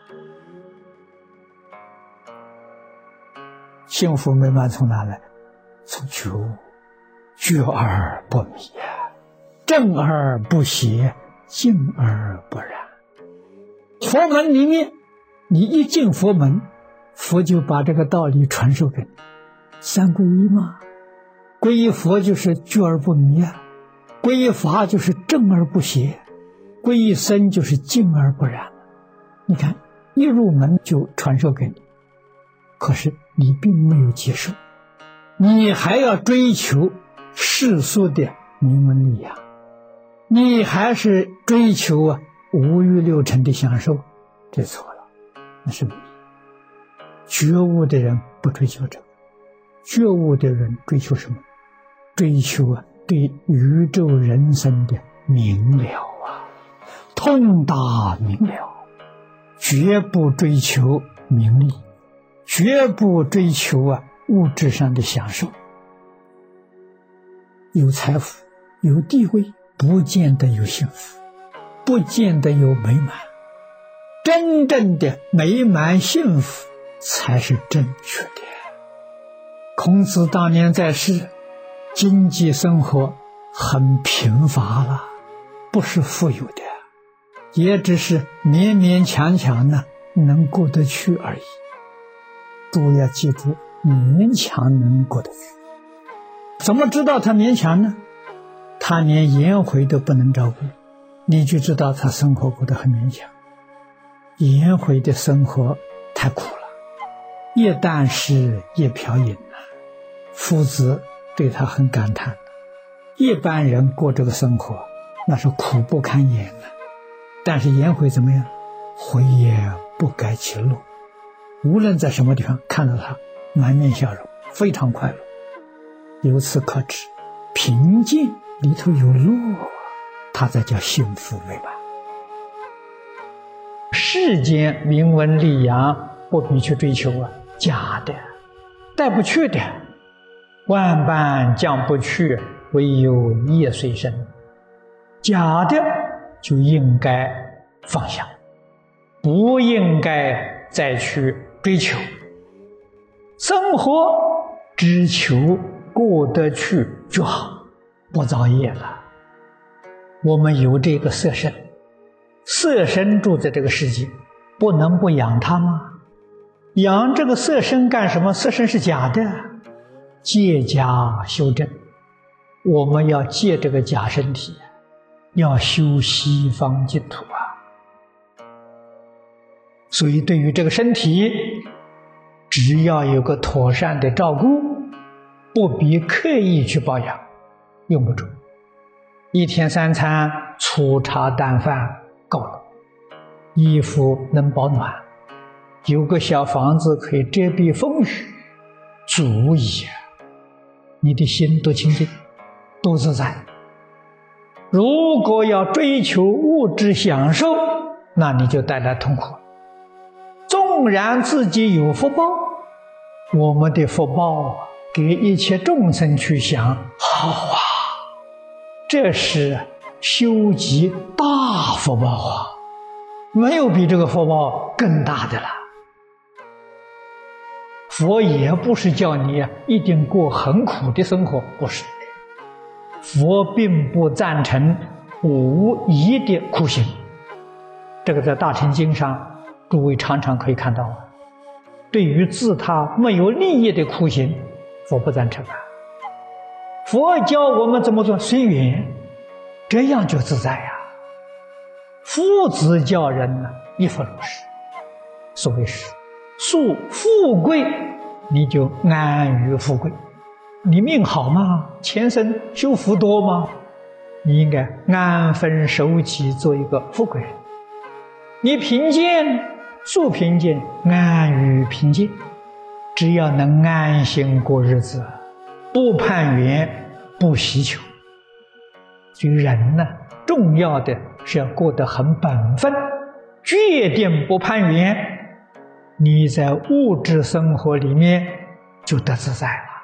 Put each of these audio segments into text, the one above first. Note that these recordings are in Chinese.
幸福美满从哪来？从觉悟，觉而不迷正而不邪，静而不染。佛门里面，你一进佛门，佛就把这个道理传授给你。三皈依嘛，皈依佛就是觉而不迷皈依法就是正而不邪，皈依僧就是静而不染。你看，一入门就传授给你，可是你并没有接受，你还要追求世俗的名闻利养，你还是追求五欲六尘的享受，这错了，那是迷。觉悟的人不追求这个，觉悟的人追求什么？追求对宇宙人生的明了通达明了，绝不追求名利，绝不追求物质上的享受。有财富有地位不见得有幸福，不见得有美满，真正的美满幸福才是正确的。孔子当年在世，经济生活很贫乏了，不是富有的，也只是勉勉强强能过得去而已。诸位要记住，勉强能过得去。怎么知道他勉强呢？他连颜回都不能照顾，你就知道他生活过得很勉强。颜回的生活太苦了，夜啖食夜瓢饮夫子对他很感叹，一般人过这个生活那是苦不堪言但是颜回怎么样？回也不改其乐，无论在什么地方看到他满面笑容，非常快乐。由此可知，平静里头有乐他才叫幸福美满。世间名闻利养不必去追求假的带不去的，万般将不去，唯有业随身。假的就应该放下，不应该再去追求。生活只求过得去就好，不造业了。我们有这个色身，色身住在这个世界，不能不养它吗？养这个色身干什么？色身是假的，戒假修真。我们要戒这个假身体，要修西方净土所以对于这个身体，只要有个妥善的照顾，不必刻意去保养，用不着。一天三餐粗茶淡饭够了，衣服能保暖，有个小房子可以遮蔽风雨，足矣。你的心多清净，多自在。如果要追求物质享受，那你就带来痛苦。纵然自己有福报，我们的福报给一切众生去想，好这是修集大福报没有比这个福报更大的了。佛也不是叫你一定过很苦的生活，不是。佛并不赞成无益的苦行，这个在大乘经上诸位常常可以看到对于自他没有利益的苦行，佛不赞成佛教我们怎么做？随缘，这样就自在夫子教人一夫如是。所谓是素富贵，你就安于富贵。你命好吗？前生修福多吗？你应该安分守己，做一个富贵人。你贫贱，素贫贱，安于贫贱，只要能安心过日子，不攀缘，不希求。所以人重要的是要过得很本分，决定不攀缘，你在物质生活里面就得自在了。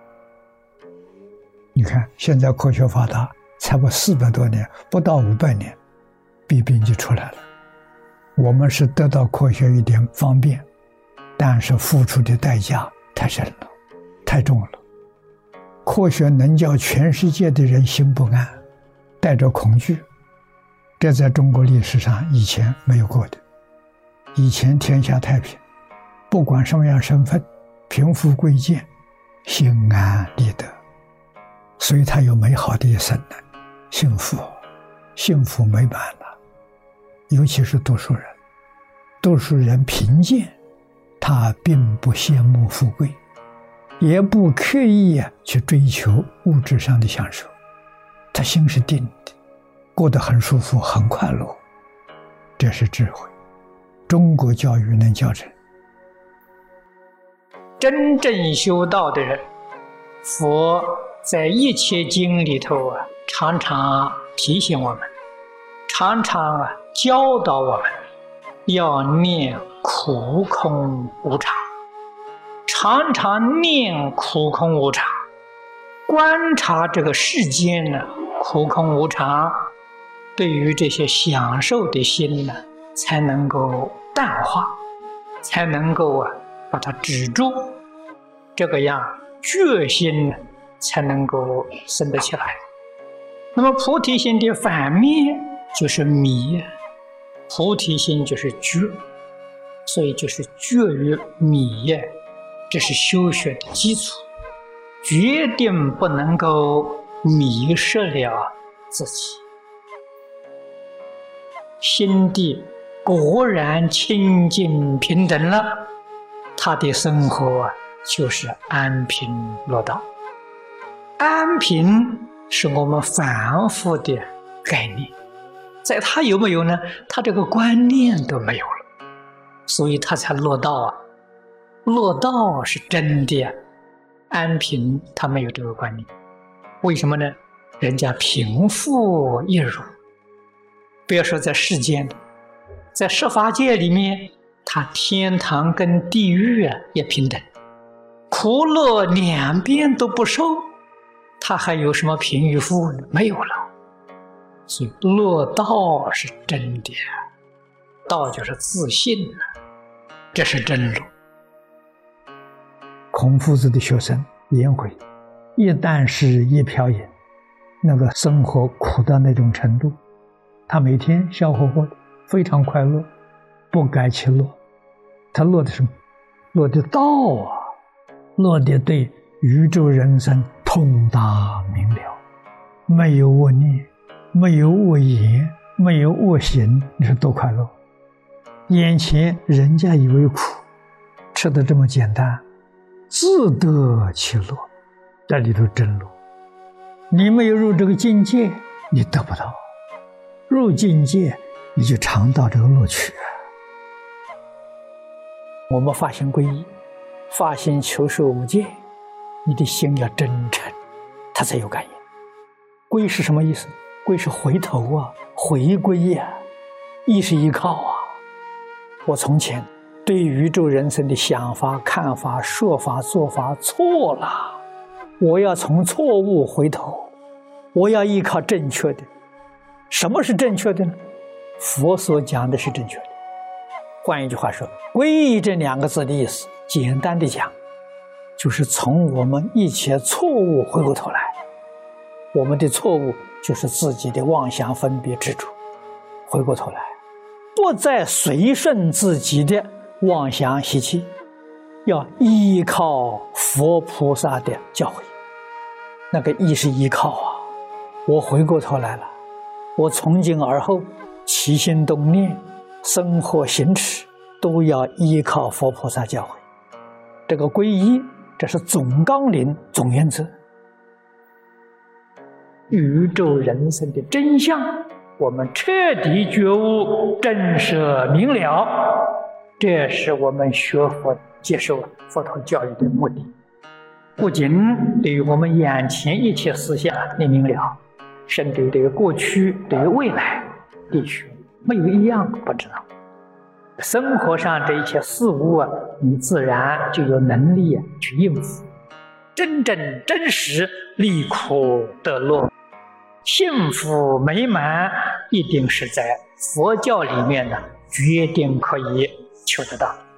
你看现在科学发达，才不400多年，不到500年，鼻病就出来了。 我们是得到科学一点方便，但是付出的代价太深了，太重了。科学能叫全世界的人心不安，带着恐惧，这在中国历史上以前没有过的。以前天下太平，不管什么样身份，贫富贵贱，心安理得，所以他有美好的一生呢，幸福美满了。尤其是读书人，读书人贫贱，他并不羡慕富贵，也不刻意去追求物质上的享受，他心是定的，过得很舒服，很快乐。这是智慧，中国教育能教成。真正修道的人，佛在一切经里头常常提醒我们，常常教导我们要念苦空无常，常常念苦空无常，观察这个世间苦空无常，对于这些享受的心才能够淡化，才能够把它止住，这个样决心才能够生得起来。那么菩提心的反面就是迷，菩提心就是觉，所以就是觉于迷，这是修学的基础，决定不能够迷失了自己。心地果然清净平等了，他的生活就是安贫乐道。安贫是我们反复的概念，在他有没有呢？他这个观念都没有了，所以他才乐道乐道是真的安贫他没有这个观念。为什么呢？人家贫富一如，不要说在世间，在十法界里面，他天堂跟地狱也平等，苦乐两边都不受，他还有什么贫与富呢？没有了。所以乐道是真的，道就是自信，这是真路。孔夫子的学生颜回，一旦是一瓢饮，那个生活苦到那种程度，他每天笑呵呵的，非常快乐，不改其乐。他乐的什么？乐的道乐的对宇宙人生通达明了，没有恶念，没有恶言，没有恶行，你说多快乐。眼前人家以为苦，吃得这么简单，自得其乐，这里头真乐。你没有入这个境界，你得不到；入境界，你就尝到这个乐趣。我们发心皈依，发心求受无戒，你的心要真诚，它才有感应。皈是什么意思？皈是回头回归依是依靠我从前对宇宙人生的想法、看法、说法、做法错了，我要从错误回头，我要依靠正确的。什么是正确的呢？佛所讲的是正确的。换一句话说，皈依这两个字的意思，简单的讲，就是从我们一切错误回过头来。我们的错误就是自己的妄想分别执着，回过头来不再随顺自己的妄想习气，要依靠佛菩萨的教诲。那个依是依靠我回过头来了，我从今而后起心动念、生活行持都要依靠佛菩萨教诲。这个皈依，这是总纲领、总原则。宇宙人生的真相，我们彻底觉悟、震慑明了，这是我们学佛、接受佛陀教育的目的。不仅对于我们眼前一切思想你明了，甚至于对于过去、对于未来地区，没有一样不知道。生活上这一切事物你自然就有能力去应付。真正真实离苦得乐，幸福美满，一定是在佛教里面决定可以求得到。